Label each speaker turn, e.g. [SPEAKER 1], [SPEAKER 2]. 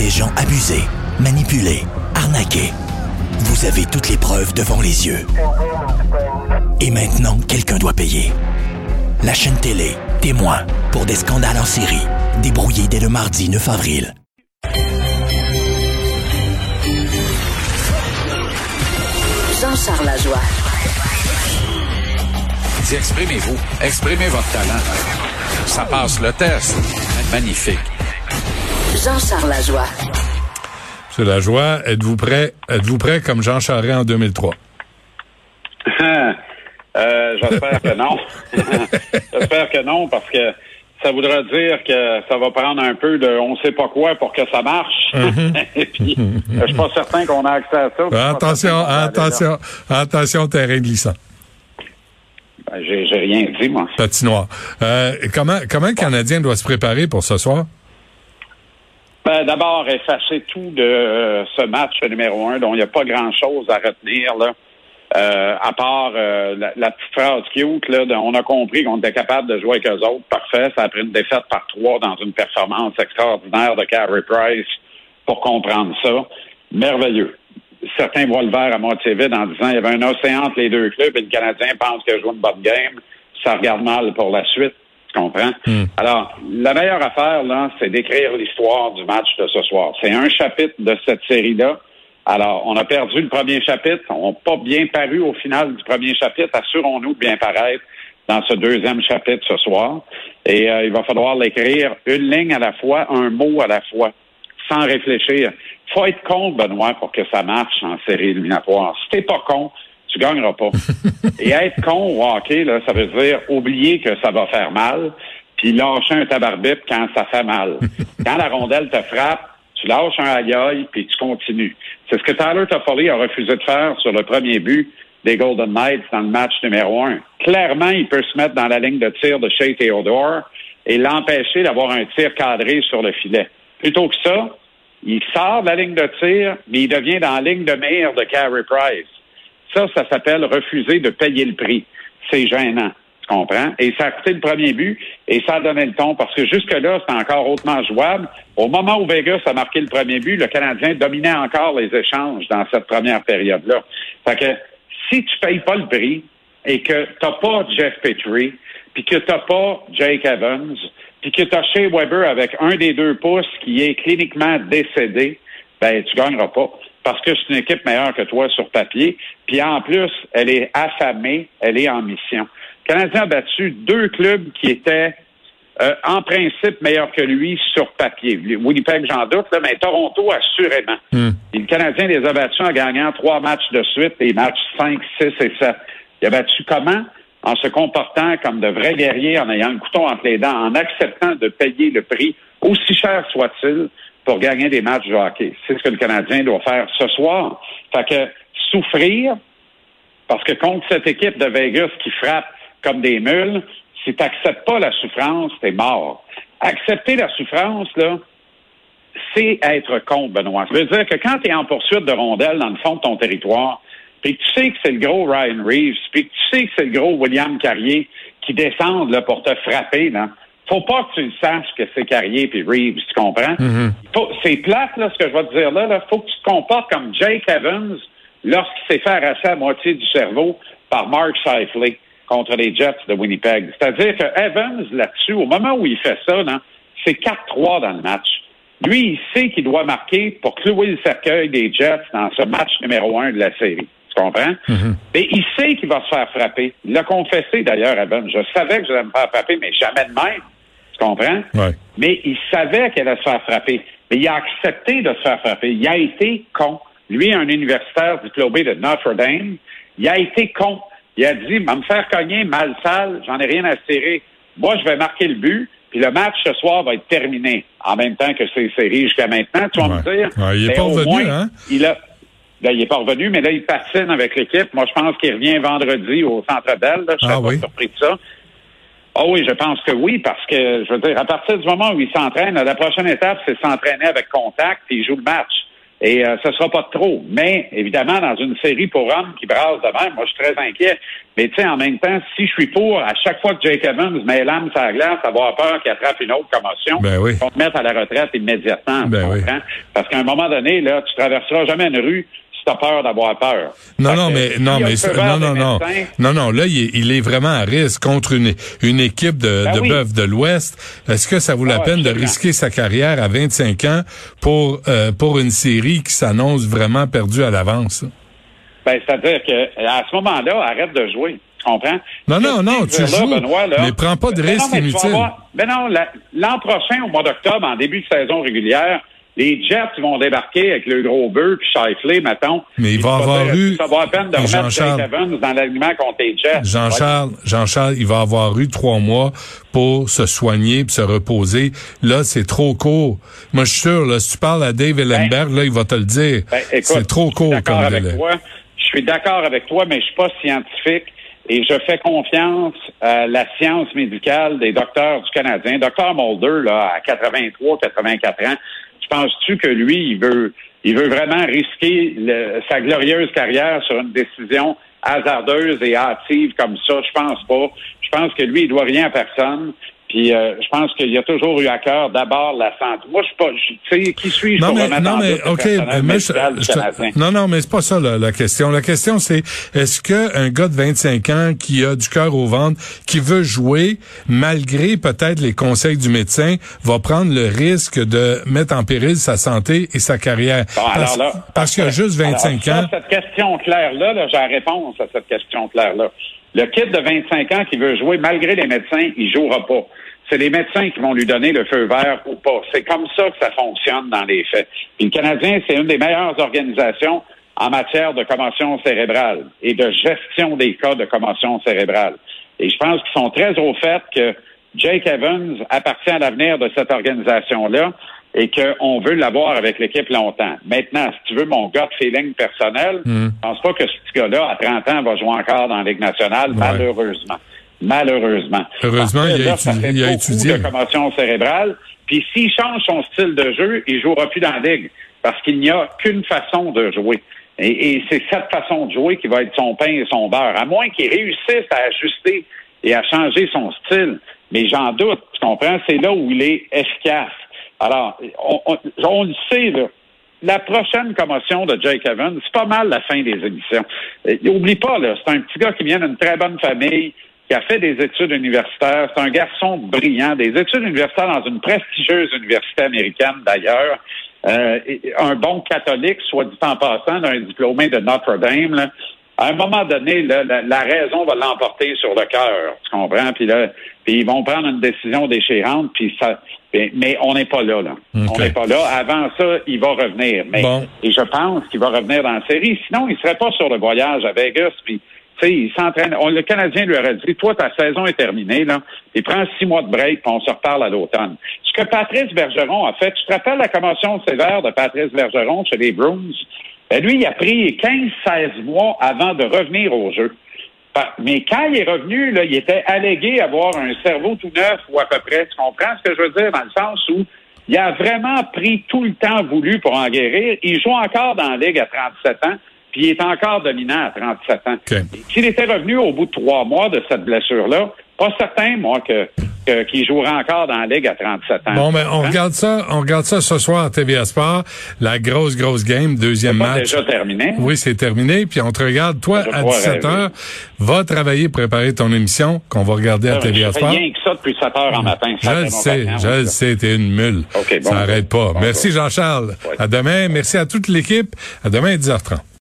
[SPEAKER 1] des gens abusés, manipulés, arnaqués. Vous avez toutes les preuves devant les yeux. Et maintenant, quelqu'un doit payer. La chaîne télé, témoin, pour des scandales en série, débrouillés dès le mardi 9 avril.
[SPEAKER 2] Jean-Charles Lajoie.
[SPEAKER 3] Exprimez-vous. Exprimez votre talent. Ça passe le test. Magnifique.
[SPEAKER 2] Jean-Charles Lajoie.
[SPEAKER 4] Monsieur Lajoie, êtes-vous prêt? Êtes-vous prêt comme Jean Charest en 2003?
[SPEAKER 5] J'espère que non. J'espère que non, parce que ça voudra dire que ça va prendre un peu de on sait pas quoi pour que ça marche. Et puis, je suis pas certain qu'on a accès à ça.
[SPEAKER 4] Attention, terrain glissant.
[SPEAKER 5] Ben, j'ai rien dit, moi.
[SPEAKER 4] Patinoire. Comment le Canadien doit se préparer pour ce soir?
[SPEAKER 5] Ben, d'abord, effacer tout de ce match numéro 1 dont il n'y a pas grand-chose à retenir, là. À part la petite phrase cute, là, on a compris qu'on était capable de jouer avec eux autres. Parfait. Ça a pris une défaite par 3 dans une performance extraordinaire de Carey Price pour comprendre ça. Merveilleux. Certains voient le verre à moitié vide en disant qu'il y avait un océan entre les deux clubs et le Canadien pense qu'il a joué une bonne game. Ça regarde mal pour la suite. Tu comprends? Alors, la meilleure affaire, là, c'est d'écrire l'histoire du match de ce soir. C'est un chapitre de cette série-là. Alors, on a perdu le premier chapitre. On n'a pas bien paru au final du premier chapitre. Assurons-nous de bien paraître dans ce deuxième chapitre ce soir. Et il va falloir l'écrire une ligne à la fois, un mot à la fois, sans réfléchir. Faut être con, Benoît, pour que ça marche en série éliminatoire. Si t'es pas con, tu gagneras pas. Et être con au hockey, là, ça veut dire oublier que ça va faire mal, puis lâcher un tabarbip quand ça fait mal. Quand la rondelle te frappe, tu lâches un aïe puis tu continues. C'est ce que Tyler Toffoli a refusé de faire sur le premier but des Golden Knights dans le match numéro 1. Clairement, il peut se mettre dans la ligne de tir de Shea Theodore et l'empêcher d'avoir un tir cadré sur le filet. Plutôt que ça, il sort de la ligne de tir, mais il devient dans la ligne de mire de Carey Price. Ça s'appelle refuser de payer le prix. C'est gênant. Tu comprends? Et ça a coûté le premier but et ça a donné le ton parce que jusque-là, c'était encore hautement jouable. Au moment où Vegas a marqué le premier but, le Canadien dominait encore les échanges dans cette première période-là. Fait que si tu payes pas le prix et que t'as pas Jeff Petrie, puis que t'as pas Jake Evans, puis que t'as Shea Weber avec un des 2 pouces qui est cliniquement décédé, ben tu gagneras pas. Parce que c'est une équipe meilleure que toi sur papier. Puis en plus, elle est affamée, elle est en mission. Le Canadien a battu 2 clubs qui étaient en principe meilleurs que lui sur papier. Winnipeg, j'en doute, là, mais Toronto, assurément. Et le Canadien les a battus en gagnant 3 matchs de suite, les matchs 5, 6 et 7. Il a battu comment? En se comportant comme de vrais guerriers, en ayant le couteau entre les dents, en acceptant de payer le prix, aussi cher soit-il, pour gagner des matchs de hockey. C'est ce que le Canadien doit faire ce soir. Fait que souffrir, parce que contre cette équipe de Vegas qui frappe comme des mules, si tu n'acceptes pas la souffrance, t'es mort. Accepter la souffrance, là, c'est être con, Benoît. Ça veut dire que quand tu es en poursuite de rondelles dans le fond de ton territoire, puis tu sais que c'est le gros Ryan Reeves, puis tu sais que c'est le gros William Carrier qui descendent là, pour te frapper, là, faut pas que tu le saches que c'est Carrier puis Reeves, tu comprends? C'est plate, là, ce que je vais te dire là. Faut que tu te comportes comme Jake Evans lorsqu'il s'est fait arracher à moitié du cerveau par Mark Scheifele contre les Jets de Winnipeg. C'est-à-dire que Evans, là-dessus, au moment où il fait ça, là, c'est 4-3 dans le match. Lui, il sait qu'il doit marquer pour clouer le cercueil des Jets dans ce match numéro 1 de la série. Tu comprends? Mais il sait qu'il va se faire frapper. Il l'a confessé, d'ailleurs, Evans. Je savais que j'allais me faire frapper, mais jamais de même. Tu comprends?
[SPEAKER 4] Ouais.
[SPEAKER 5] Mais il savait qu'elle allait se faire frapper. Mais il a accepté de se faire frapper. Il a été con. Lui, un universitaire diplômé de Notre-Dame, il a été con. Il a dit, va me faire cogner mal sale, j'en ai rien à tirer. Moi, je vais marquer le but, puis le match ce soir va être terminé. En même temps que c'est série jusqu'à maintenant, tu vas me dire.
[SPEAKER 4] Ouais, il est pas revenu, hein?
[SPEAKER 5] Il est pas revenu, mais là, il patine avec l'équipe. Moi, je pense qu'il revient vendredi au Centre Bell. Je suis pas surpris de ça. Ah oui, je pense que oui, parce que, je veux dire, à partir du moment où il s'entraîne, la prochaine étape, c'est s'entraîner avec contact et il joue le match. Et ce sera pas de trop. Mais, évidemment, dans une série pour hommes qui brasse de même, moi, je suis très inquiet. Mais, tu sais, en même temps, si je suis pour, à chaque fois que Jake Evans met l'âme sur la glace, avoir peur qu'il attrape une autre commotion,
[SPEAKER 4] oui.
[SPEAKER 5] on te mettre à la retraite immédiatement.
[SPEAKER 4] Oui.
[SPEAKER 5] Parce qu'à un moment donné, là, tu traverseras jamais une rue si t'as peur d'avoir peur.
[SPEAKER 4] Non, là, il est vraiment à risque contre une équipe de bœufs de l'Ouest. Est-ce que ça vaut la peine de risquer sa carrière à 25 ans pour une série qui s'annonce vraiment perdue à l'avance?
[SPEAKER 5] Ben, c'est-à-dire que à ce moment-là, arrête de jouer. Tu comprends?
[SPEAKER 4] Non, tu joues, Benoît, là, mais prends pas de risque inutile.
[SPEAKER 5] L'an prochain, au mois d'octobre, en début de saison régulière, les Jets vont débarquer avec le gros bœuf puis Shifley, mettons.
[SPEAKER 4] Mais il va avoir eu...
[SPEAKER 5] Ça va à peine de remettre Jake Evans dans l'alignement contre les Jets.
[SPEAKER 4] Jean-Charles, il va avoir eu 3 mois pour se soigner puis se reposer. Là, c'est trop court. Moi, je suis sûr, là, si tu parles à Dave Ellenberg, là, il va te le dire. Écoute, c'est trop court comme délai.
[SPEAKER 5] Je suis d'accord avec toi, mais je suis pas scientifique. Et je fais confiance à la science médicale des docteurs du Canadien. Dr Mulder, là, à 83, 84 ans, penses-tu que lui, il veut vraiment risquer sa glorieuse carrière sur une décision hasardeuse et hâtive comme ça? Je pense pas. Je pense que lui, il doit rien à personne. Puis je pense qu'il a toujours eu à cœur d'abord la santé. Moi, je suis pas, tu sais, qui suis-je pour remettre en doute
[SPEAKER 4] Non, mais c'est pas ça la question. La question, c'est est-ce que un gars de 25 ans qui a du cœur au ventre, qui veut jouer, malgré peut-être les conseils du médecin, va prendre le risque de mettre en péril sa santé et sa carrière?
[SPEAKER 5] Bon,
[SPEAKER 4] parce qu'il a juste 25 ans.
[SPEAKER 5] Cette question claire-là, j'ai la réponse à cette question claire-là. Le kid de 25 ans qui veut jouer, malgré les médecins, il jouera pas. C'est les médecins qui vont lui donner le feu vert ou pas. C'est comme ça que ça fonctionne dans les faits. Puis le Canadien, c'est une des meilleures organisations en matière de commotion cérébrale et de gestion des cas de commotion cérébrale. Et je pense qu'ils sont très au fait que Jake Evans appartient à l'avenir de cette organisation-là et qu'on veut l'avoir avec l'équipe longtemps. Maintenant, si tu veux mon gut feeling personnel, je pense pas que ce petit gars-là, à 30 ans, va jouer encore dans la Ligue nationale, malheureusement.
[SPEAKER 4] Heureusement, il a étudié.
[SPEAKER 5] De commotion cérébrale. Puis s'il change son style de jeu, il jouera plus dans la Ligue. Parce qu'il n'y a qu'une façon de jouer. Et c'est cette façon de jouer qui va être son pain et son beurre. À moins qu'il réussisse à ajuster et à changer son style. Mais j'en doute. Tu comprends? C'est là où il est efficace. Alors, on le sait, là. La prochaine commotion de Jake Evans, c'est pas mal la fin des émissions. N'oublie pas, là, c'est un petit gars qui vient d'une très bonne famille, qui a fait des études universitaires. C'est un garçon brillant, des études universitaires dans une prestigieuse université américaine d'ailleurs. Un bon catholique, soit dit en passant, d'un diplômé de Notre-Dame. Là. À un moment donné, là, la raison va l'emporter sur le cœur, tu comprends? Puis ils vont prendre une décision déchirante, puis ça. Mais on n'est pas là. Okay. On n'est pas là. Avant ça, il va revenir. Et je pense qu'il va revenir dans la série. Sinon, il serait pas sur le voyage à Vegas, puis tu sais, il s'entraîne. Le Canadien lui aurait dit, toi, ta saison est terminée, là. Il prend 6 mois de break, puis on se reparle à l'automne. Ce que Patrice Bergeron a fait, tu te rappelles la commotion sévère de Patrice Bergeron chez les Bruins? Ben, lui, il a pris 15-16 mois avant de revenir au jeu. Mais quand il est revenu, là, il était allégué avoir un cerveau tout neuf ou à peu près. Tu comprends ce que je veux dire? Dans le sens où il a vraiment pris tout le temps voulu pour en guérir. Il joue encore dans la Ligue à 37 ans. Puis il est encore dominant à 37 ans. Okay. S'il était revenu au bout de 3 mois de cette blessure-là, pas certain, moi, qu'il jouera encore dans la Ligue à 37 ans.
[SPEAKER 4] Bon, ben, on regarde ça ce soir à TVA Sport. La grosse game, deuxième match.
[SPEAKER 5] C'est déjà terminé.
[SPEAKER 4] Oui, c'est terminé. Puis on te regarde, toi, à 17h. Va travailler, préparer ton émission qu'on va regarder à TVA Sport.
[SPEAKER 5] Je fais rien que ça depuis 7h en matin.
[SPEAKER 4] Je le sais, t'es une mule. Okay, ça n'arrête pas. Merci, Jean-Charles. Ouais. À demain. Merci à toute l'équipe. À demain à 10h30.